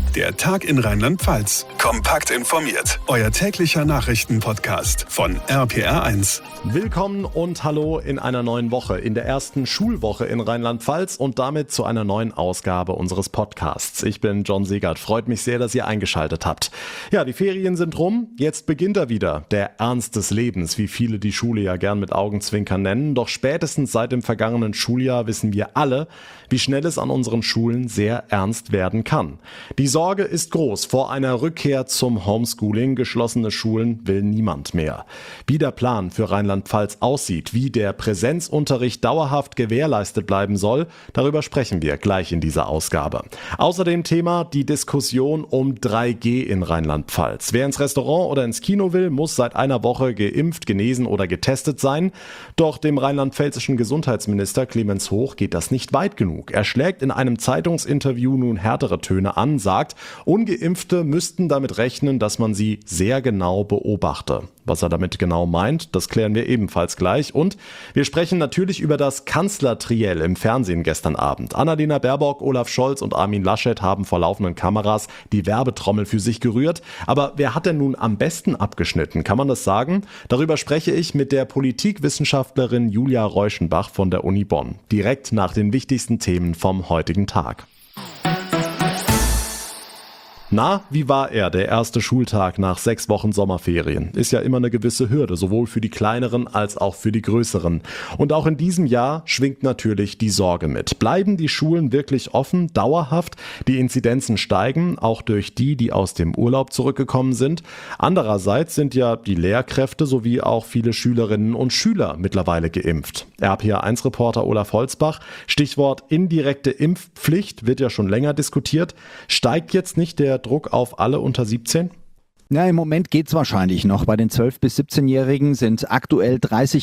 Der Tag in Rheinland-Pfalz. Kompakt informiert. Euer täglicher Nachrichtenpodcast von RPR1. Willkommen und hallo in einer neuen Woche, in der ersten Schulwoche in Rheinland-Pfalz und damit zu einer neuen Ausgabe unseres Podcasts. Ich bin John Segert. Freut mich sehr, dass ihr eingeschaltet habt. Ja, die Ferien sind rum. Jetzt beginnt er wieder. Der Ernst des Lebens, wie viele die Schule ja gern mit Augenzwinkern nennen. Doch spätestens seit dem vergangenen Schuljahr wissen wir alle, wie schnell es an unseren Schulen sehr ernst werden kann. Die Sorge ist groß vor einer Rückkehr zum Homeschooling. Geschlossene Schulen will niemand mehr. Wie der Plan für Rheinland-Pfalz aussieht, wie der Präsenzunterricht dauerhaft gewährleistet bleiben soll, darüber sprechen wir gleich in dieser Ausgabe. Außerdem Thema die Diskussion um 3G in Rheinland-Pfalz. Wer ins Restaurant oder ins Kino will, muss seit einer Woche geimpft, genesen oder getestet sein. Doch dem rheinland-pfälzischen Gesundheitsminister Clemens Hoch geht das nicht weit genug. Er schlägt in einem Zeitungsinterview nun härtere Töne an, sagt, Ungeimpfte müssten damit rechnen, dass man sie sehr genau beobachte. Was er damit genau meint, das klären wir ebenfalls gleich. Und wir sprechen natürlich über das Kanzlertriell im Fernsehen gestern Abend. Annalena Baerbock, Olaf Scholz und Armin Laschet haben vor laufenden Kameras die Werbetrommel für sich gerührt. Aber wer hat denn nun am besten abgeschnitten? Kann man das sagen? Darüber spreche ich mit der Politikwissenschaftlerin Julia Reuschenbach von der Uni Bonn. Direkt nach den wichtigsten Themen vom heutigen Tag. Na, wie war er, der erste Schultag nach 6 Wochen Sommerferien? Ist ja immer eine gewisse Hürde, sowohl für die Kleineren als auch für die Größeren. Und auch in diesem Jahr schwingt natürlich die Sorge mit. Bleiben die Schulen wirklich offen, dauerhaft? Die Inzidenzen steigen, auch durch die aus dem Urlaub zurückgekommen sind. Andererseits sind ja die Lehrkräfte sowie auch viele Schülerinnen und Schüler mittlerweile geimpft. RPR1-Reporter Olaf Holzbach, Stichwort indirekte Impfpflicht wird ja schon länger diskutiert. Steigt jetzt nicht der Druck auf alle unter 17? Ja, im Moment geht's wahrscheinlich noch. Bei den 12- bis 17-Jährigen sind aktuell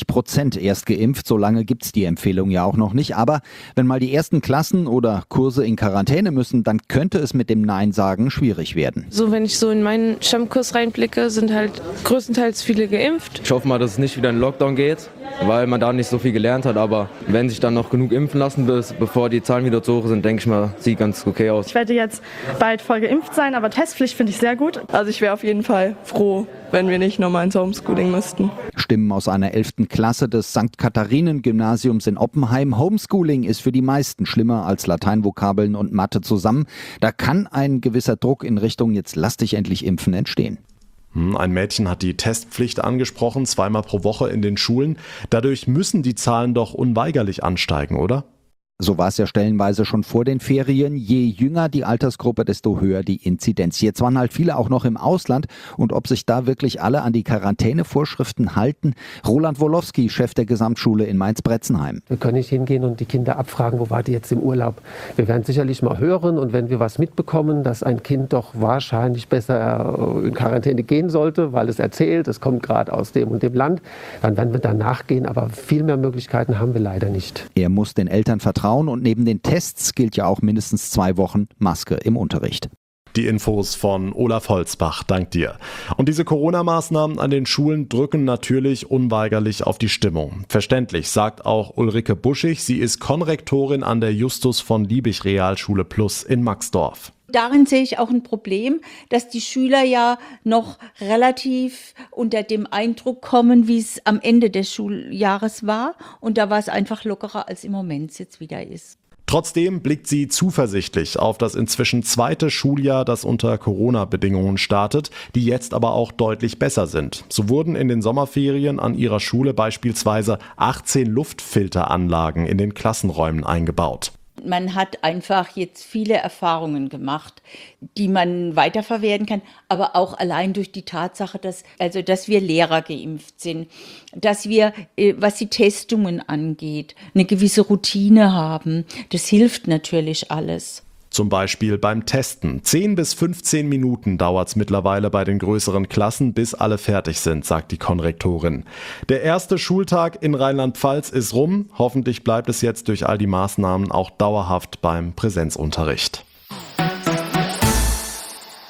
30% erst geimpft. So lange gibt's die Empfehlung ja auch noch nicht. Aber wenn mal die ersten Klassen oder Kurse in Quarantäne müssen, dann könnte es mit dem Nein sagen schwierig werden. So, wenn ich so in meinen Stammkurs reinblicke, sind halt größtenteils viele geimpft. Ich hoffe mal, dass es nicht wieder in den Lockdown geht, weil man da nicht so viel gelernt hat. Aber wenn sich dann noch genug impfen lassen, bevor die Zahlen wieder zu hoch sind, denke ich mal, sieht ganz okay aus. Ich werde jetzt bald voll geimpft sein, aber Testpflicht finde ich sehr gut. Also ich wäre auf jeden Fall froh, wenn wir nicht nochmal ins Homeschooling müssten. Stimmen aus einer 11. Klasse des St. Katharinen-Gymnasiums in Oppenheim. Homeschooling ist für die meisten schlimmer als Lateinvokabeln und Mathe zusammen. Da kann ein gewisser Druck in Richtung jetzt lass dich endlich impfen entstehen. Ein Mädchen hat die Testpflicht angesprochen, 2-mal pro Woche in den Schulen. Dadurch müssen die Zahlen doch unweigerlich ansteigen, oder? So war es ja stellenweise schon vor den Ferien. Je jünger die Altersgruppe, desto höher die Inzidenz. Jetzt waren halt viele auch noch im Ausland. Und ob sich da wirklich alle an die Quarantänevorschriften halten? Roland Wolowski, Chef der Gesamtschule in Mainz-Bretzenheim. Wir können nicht hingehen und die Kinder abfragen, wo war die jetzt im Urlaub. Wir werden sicherlich mal hören und wenn wir was mitbekommen, dass ein Kind doch wahrscheinlich besser in Quarantäne gehen sollte, weil es erzählt, es kommt gerade aus dem und dem Land, dann werden wir da nachgehen. Aber viel mehr Möglichkeiten haben wir leider nicht. Er muss den Eltern vertrauen. Und neben den Tests gilt ja auch mindestens 2 Wochen Maske im Unterricht. Die Infos von Olaf Holzbach, dank dir. Und diese Corona-Maßnahmen an den Schulen drücken natürlich unweigerlich auf die Stimmung. Verständlich, sagt auch Ulrike Buschig. Sie ist Konrektorin an der Justus von Liebig Realschule Plus in Maxdorf. Darin sehe ich auch ein Problem, dass die Schüler ja noch relativ unter dem Eindruck kommen, wie es am Ende des Schuljahres war. Und da war es einfach lockerer, als im Moment jetzt wieder ist. Trotzdem blickt sie zuversichtlich auf das inzwischen 2. Schuljahr, das unter Corona-Bedingungen startet, die jetzt aber auch deutlich besser sind. So wurden in den Sommerferien an ihrer Schule beispielsweise 18 Luftfilteranlagen in den Klassenräumen eingebaut. Man hat einfach jetzt viele Erfahrungen gemacht, die man weiterverwerten kann, aber auch allein durch die Tatsache, dass wir Lehrer geimpft sind, dass wir, was die Testungen angeht, eine gewisse Routine haben. Das hilft natürlich alles. Zum Beispiel beim Testen. 10 bis 15 Minuten dauert es mittlerweile bei den größeren Klassen, bis alle fertig sind, sagt die Konrektorin. Der erste Schultag in Rheinland-Pfalz ist rum. Hoffentlich bleibt es jetzt durch all die Maßnahmen auch dauerhaft beim Präsenzunterricht.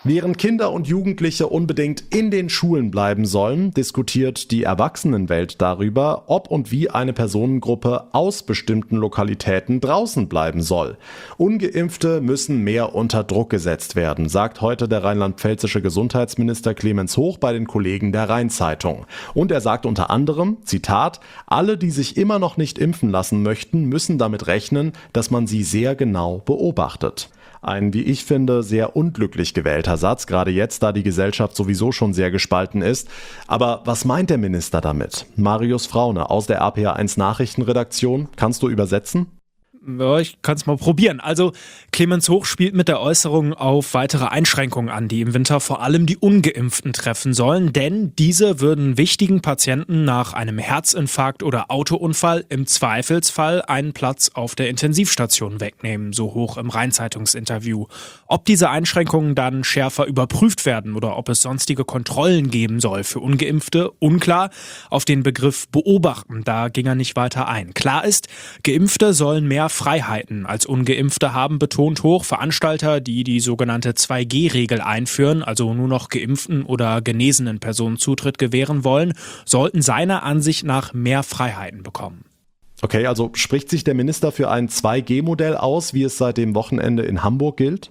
Während Kinder und Jugendliche unbedingt in den Schulen bleiben sollen, diskutiert die Erwachsenenwelt darüber, ob und wie eine Personengruppe aus bestimmten Lokalitäten draußen bleiben soll. Ungeimpfte müssen mehr unter Druck gesetzt werden, sagt heute der rheinland-pfälzische Gesundheitsminister Clemens Hoch bei den Kollegen der Rhein-Zeitung. Und er sagt unter anderem, Zitat, alle, die sich immer noch nicht impfen lassen möchten, müssen damit rechnen, dass man sie sehr genau beobachtet. Ein, wie ich finde, sehr unglücklich gewählter Satz, gerade jetzt, da die Gesellschaft sowieso schon sehr gespalten ist. Aber was meint der Minister damit? Marius Fraune aus der RPA1 Nachrichtenredaktion. Kannst du übersetzen? Ja, ich kann es mal probieren. Also Clemens Hoch spielt mit der Äußerung auf weitere Einschränkungen an, die im Winter vor allem die Ungeimpften treffen sollen, denn diese würden wichtigen Patienten nach einem Herzinfarkt oder Autounfall im Zweifelsfall einen Platz auf der Intensivstation wegnehmen, so Hoch im Rhein-Zeitungs-Interview. Ob diese Einschränkungen dann schärfer überprüft werden oder ob es sonstige Kontrollen geben soll für Ungeimpfte, unklar. Auf den Begriff beobachten, da ging er nicht weiter ein. Klar ist, Geimpfte sollen mehr Freiheiten als Ungeimpfte haben, betont Hoch. Veranstalter, die die sogenannte 2G-Regel einführen, also nur noch geimpften oder genesenen Personen Zutritt gewähren wollen, sollten seiner Ansicht nach mehr Freiheiten bekommen. Okay, also spricht sich der Minister für ein 2G-Modell aus, wie es seit dem Wochenende in Hamburg gilt?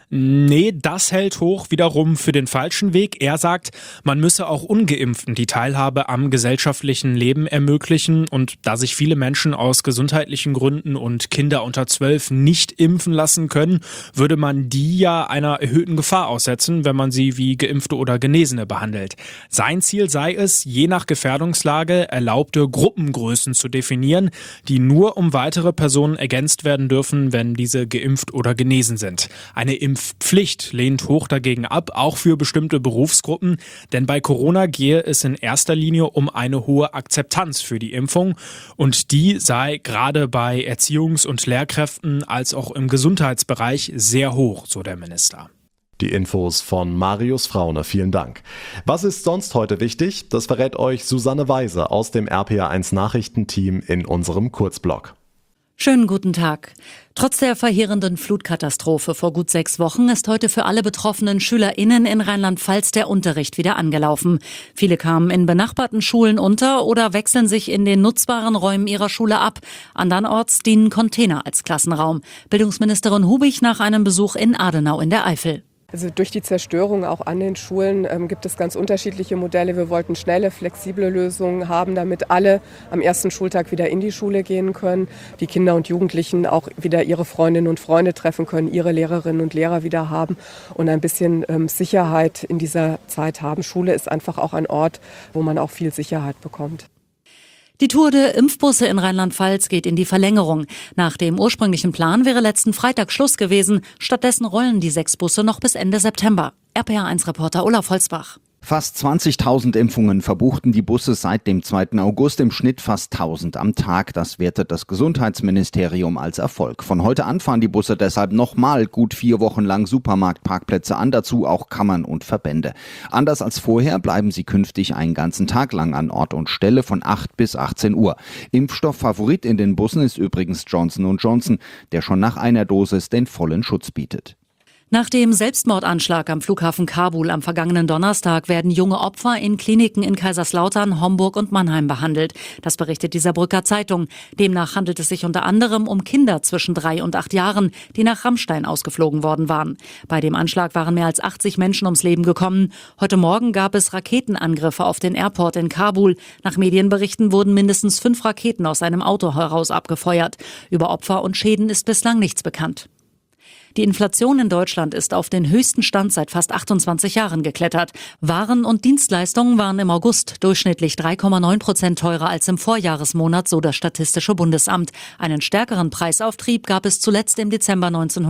Nee, das hält Hoch wiederum für den falschen Weg. Er sagt, man müsse auch Ungeimpften die Teilhabe am gesellschaftlichen Leben ermöglichen. Und da sich viele Menschen aus gesundheitlichen Gründen und Kinder unter 12 nicht impfen lassen können, würde man die ja einer erhöhten Gefahr aussetzen, wenn man sie wie Geimpfte oder Genesene behandelt. Sein Ziel sei es, je nach Gefährdungslage erlaubte Gruppengrößen zu definieren, die nur um weitere Personen ergänzt werden dürfen, wenn diese geimpft oder genesen sind. Eine Impfpflicht lehnt Hoch dagegen ab, auch für bestimmte Berufsgruppen, denn bei Corona gehe es in erster Linie um eine hohe Akzeptanz für die Impfung und die sei gerade bei Erziehungs- und Lehrkräften als auch im Gesundheitsbereich sehr hoch, so der Minister. Die Infos von Marius Fraune, vielen Dank. Was ist sonst heute wichtig? Das verrät euch Susanne Weise aus dem RPA1 Nachrichtenteam in unserem Kurzblog. Schönen guten Tag. Trotz der verheerenden Flutkatastrophe vor gut 6 Wochen ist heute für alle betroffenen SchülerInnen in Rheinland-Pfalz der Unterricht wieder angelaufen. Viele kamen in benachbarten Schulen unter oder wechseln sich in den nutzbaren Räumen ihrer Schule ab. Andernorts dienen Container als Klassenraum. Bildungsministerin Hubich nach einem Besuch in Adenau in der Eifel. Also durch die Zerstörung auch an den Schulen gibt es ganz unterschiedliche Modelle. Wir wollten schnelle, flexible Lösungen haben, damit alle am ersten Schultag wieder in die Schule gehen können. Die Kinder und Jugendlichen auch wieder ihre Freundinnen und Freunde treffen können, ihre Lehrerinnen und Lehrer wieder haben und ein bisschen Sicherheit in dieser Zeit haben. Schule ist einfach auch ein Ort, wo man auch viel Sicherheit bekommt. Die Tour der Impfbusse in Rheinland-Pfalz geht in die Verlängerung. Nach dem ursprünglichen Plan wäre letzten Freitag Schluss gewesen. Stattdessen rollen die 6 Busse noch bis Ende September. RPA1-Reporter Olaf Holzbach. Fast 20.000 Impfungen verbuchten die Busse seit dem 2. August, im Schnitt fast 1.000 am Tag. Das wertet das Gesundheitsministerium als Erfolg. Von heute an fahren die Busse deshalb nochmal gut 4 Wochen lang Supermarktparkplätze an, dazu auch Kammern und Verbände. Anders als vorher bleiben sie künftig einen ganzen Tag lang an Ort und Stelle von 8 bis 18 Uhr. Impfstofffavorit in den Bussen ist übrigens Johnson & Johnson, der schon nach einer Dosis den vollen Schutz bietet. Nach dem Selbstmordanschlag am Flughafen Kabul am vergangenen Donnerstag werden junge Opfer in Kliniken in Kaiserslautern, Homburg und Mannheim behandelt. Das berichtet die Saarbrücker Zeitung. Demnach handelt es sich unter anderem um Kinder zwischen 3 und 8 Jahren, die nach Rammstein ausgeflogen worden waren. Bei dem Anschlag waren mehr als 80 Menschen ums Leben gekommen. Heute Morgen gab es Raketenangriffe auf den Airport in Kabul. Nach Medienberichten wurden mindestens 5 Raketen aus einem Auto heraus abgefeuert. Über Opfer und Schäden ist bislang nichts bekannt. Die Inflation in Deutschland ist auf den höchsten Stand seit fast 28 Jahren geklettert. Waren und Dienstleistungen waren im August durchschnittlich 3,9% teurer als im Vorjahresmonat, so das Statistische Bundesamt. Einen stärkeren Preisauftrieb gab es zuletzt im Dezember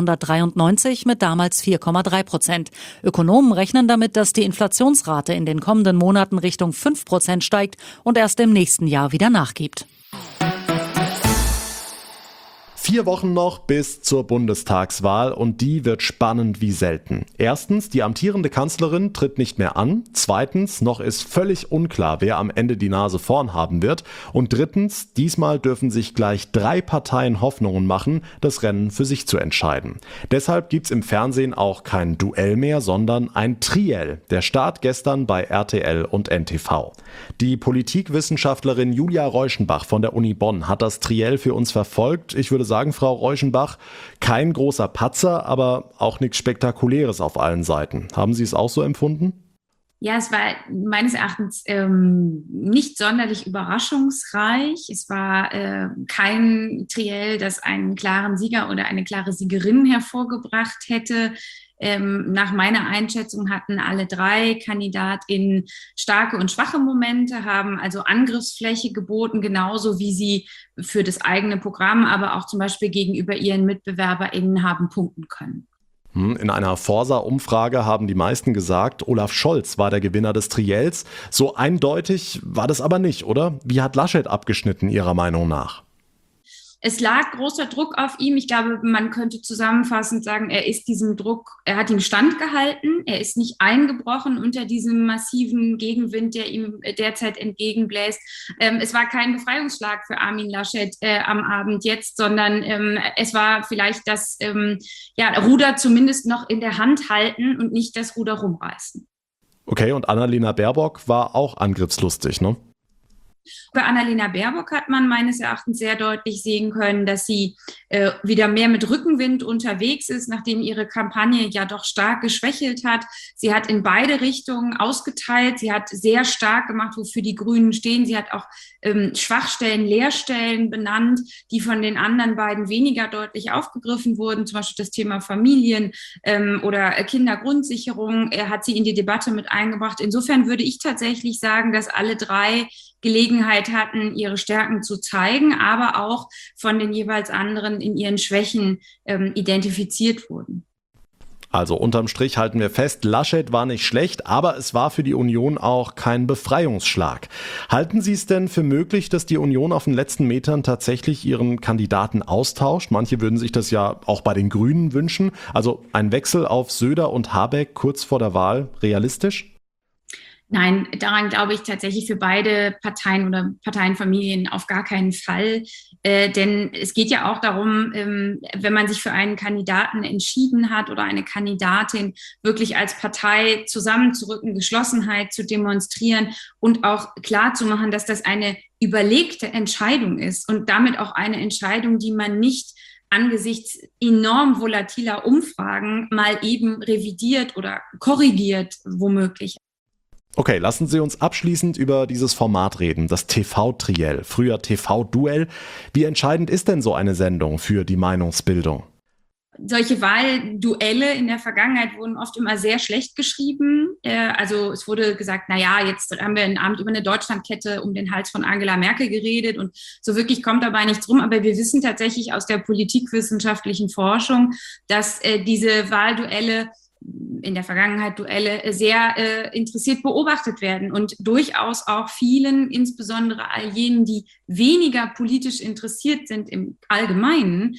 1993 mit damals 4,3%. Ökonomen rechnen damit, dass die Inflationsrate in den kommenden Monaten Richtung 5% steigt und erst im nächsten Jahr wieder nachgibt. 4 Wochen noch bis zur Bundestagswahl und die wird spannend wie selten. Erstens, die amtierende Kanzlerin tritt nicht mehr an. Zweitens, noch ist völlig unklar, wer am Ende die Nase vorn haben wird. Und drittens, diesmal dürfen sich gleich 3 Parteien Hoffnungen machen, das Rennen für sich zu entscheiden. Deshalb gibt's im Fernsehen auch kein Duell mehr, sondern ein Triell. Der Start gestern bei RTL und NTV. Die Politikwissenschaftlerin Julia Reuschenbach von der Uni Bonn hat das Triell für uns verfolgt. Ich würde sagen, Frau Reuschenbach, kein großer Patzer, aber auch nichts Spektakuläres auf allen Seiten. Haben Sie es auch so empfunden? Ja, es war meines Erachtens nicht sonderlich überraschungsreich. Es war kein Triell, das einen klaren Sieger oder eine klare Siegerin hervorgebracht hätte. Nach meiner Einschätzung hatten alle 3 KandidatInnen starke und schwache Momente, haben also Angriffsfläche geboten, genauso wie sie für das eigene Programm, aber auch zum Beispiel gegenüber ihren MitbewerberInnen haben punkten können. In einer Forsa-Umfrage haben die meisten gesagt, Olaf Scholz war der Gewinner des Triells. So eindeutig war das aber nicht, oder? Wie hat Laschet abgeschnitten, Ihrer Meinung nach? Es lag großer Druck auf ihm. Ich glaube, man könnte zusammenfassend sagen, er hat ihm standgehalten. Er ist nicht eingebrochen unter diesem massiven Gegenwind, der ihm derzeit entgegenbläst. Es war kein Befreiungsschlag für Armin Laschet am Abend jetzt, sondern es war vielleicht das Ruder zumindest noch in der Hand halten und nicht das Ruder rumreißen. Okay, und Annalena Baerbock war auch angriffslustig, ne? Bei Annalena Baerbock hat man meines Erachtens sehr deutlich sehen können, dass sie wieder mehr mit Rückenwind unterwegs ist, nachdem ihre Kampagne ja doch stark geschwächelt hat. Sie hat in beide Richtungen ausgeteilt. Sie hat sehr stark gemacht, wofür die Grünen stehen. Sie hat auch Schwachstellen, Leerstellen benannt, die von den anderen beiden weniger deutlich aufgegriffen wurden. Zum Beispiel das Thema Familien oder Kindergrundsicherung hat sie in die Debatte mit eingebracht. Insofern würde ich tatsächlich sagen, dass alle 3 Gelegenheit hatten, ihre Stärken zu zeigen, aber auch von den jeweils anderen in ihren Schwächen identifiziert wurden. Also unterm Strich halten wir fest, Laschet war nicht schlecht, aber es war für die Union auch kein Befreiungsschlag. Halten Sie es denn für möglich, dass die Union auf den letzten Metern tatsächlich ihren Kandidaten austauscht? Manche würden sich das ja auch bei den Grünen wünschen. Also ein Wechsel auf Söder und Habeck kurz vor der Wahl realistisch? Nein, daran glaube ich tatsächlich für beide Parteien oder Parteienfamilien auf gar keinen Fall. Denn es geht ja auch darum, wenn man sich für einen Kandidaten entschieden hat oder eine Kandidatin, wirklich als Partei zusammenzurücken, Geschlossenheit zu demonstrieren und auch klarzumachen, dass das eine überlegte Entscheidung ist und damit auch eine Entscheidung, die man nicht angesichts enorm volatiler Umfragen mal eben revidiert oder korrigiert, womöglich. Okay, lassen Sie uns abschließend über dieses Format reden, das TV-Triell, früher TV-Duell. Wie entscheidend ist denn so eine Sendung für die Meinungsbildung? Solche Wahlduelle in der Vergangenheit wurden oft immer sehr schlecht geschrieben. Also es wurde gesagt, jetzt haben wir einen Abend über eine Deutschlandkette um den Hals von Angela Merkel geredet und so wirklich kommt dabei nichts rum. Aber wir wissen tatsächlich aus der politikwissenschaftlichen Forschung, dass diese Wahlduelle in der Vergangenheit Duelle sehr interessiert beobachtet werden und durchaus auch vielen, insbesondere all jenen, die weniger politisch interessiert sind im Allgemeinen,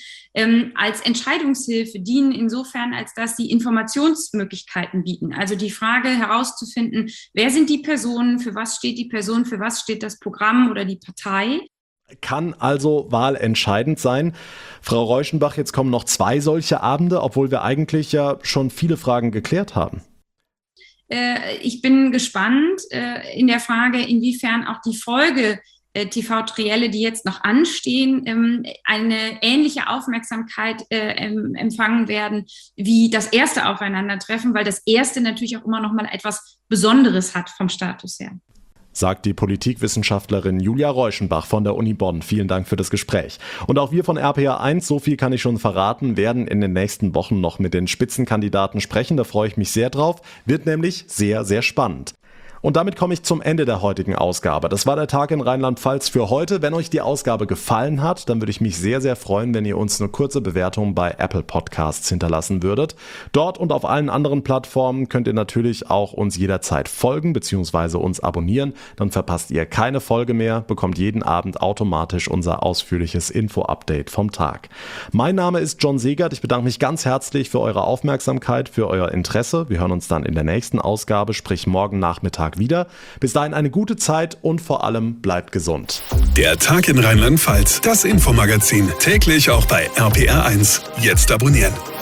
als Entscheidungshilfe dienen, insofern als dass sie Informationsmöglichkeiten bieten. Also die Frage herauszufinden, wer sind die Personen, für was steht die Person, für was steht das Programm oder die Partei. Kann also wahlentscheidend sein. Frau Reuschenbach, jetzt kommen noch 2 solche Abende, obwohl wir eigentlich ja schon viele Fragen geklärt haben. Ich bin gespannt in der Frage, inwiefern auch die Folge TV-Trielle, die jetzt noch anstehen, eine ähnliche Aufmerksamkeit empfangen werden wie das erste Aufeinandertreffen, weil das erste natürlich auch immer noch mal etwas Besonderes hat vom Status her. Sagt die Politikwissenschaftlerin Julia Reuschenbach von der Uni Bonn. Vielen Dank für das Gespräch. Und auch wir von RPR1, so viel kann ich schon verraten, werden in den nächsten Wochen noch mit den Spitzenkandidaten sprechen. Da freue ich mich sehr drauf. Wird nämlich sehr, sehr spannend. Und damit komme ich zum Ende der heutigen Ausgabe. Das war der Tag in Rheinland-Pfalz für heute. Wenn euch die Ausgabe gefallen hat, dann würde ich mich sehr, sehr freuen, wenn ihr uns eine kurze Bewertung bei Apple Podcasts hinterlassen würdet. Dort und auf allen anderen Plattformen könnt ihr natürlich auch uns jederzeit folgen bzw. uns abonnieren. Dann verpasst ihr keine Folge mehr, bekommt jeden Abend automatisch unser ausführliches Info-Update vom Tag. Mein Name ist John Segert. Ich bedanke mich ganz herzlich für eure Aufmerksamkeit, für euer Interesse. Wir hören uns dann in der nächsten Ausgabe, sprich morgen Nachmittag wieder. Bis dahin eine gute Zeit und vor allem bleibt gesund. Der Tag in Rheinland-Pfalz, das Infomagazin, täglich auch bei RPR1. Jetzt abonnieren.